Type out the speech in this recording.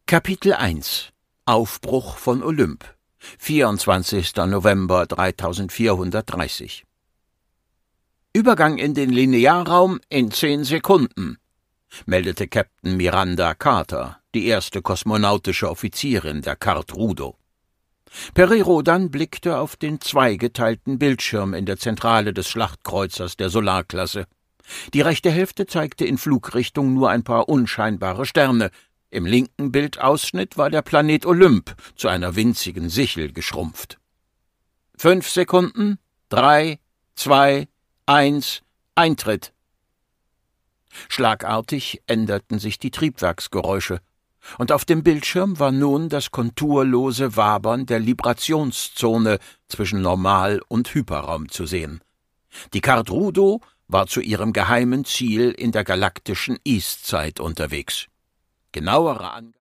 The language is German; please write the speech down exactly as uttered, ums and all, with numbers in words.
Kapitel eins Aufbruch von Olymp vierundzwanzigster November dreitausendvierhundertdreißig Übergang in den Linearraum in zehn Sekunden, meldete Captain Miranda Carter, die erste kosmonautische Offizierin der Cart Rudo. Pereiro dann blickte auf den zweigeteilten Bildschirm in der Zentrale des Schlachtkreuzers der Solarklasse. Die rechte Hälfte zeigte in Flugrichtung nur ein paar unscheinbare Sterne. Im linken Bildausschnitt war der Planet Olymp zu einer winzigen Sichel geschrumpft. Fünf Sekunden, drei, zwei, eins, Eintritt. Schlagartig änderten sich die Triebwerksgeräusche, und auf dem Bildschirm war nun das konturlose Wabern der Librationszone zwischen Normal- und Hyperraum zu sehen. Die Cart Rudo war zu ihrem geheimen Ziel in der galaktischen Eastzeit unterwegs. Genauere Angaben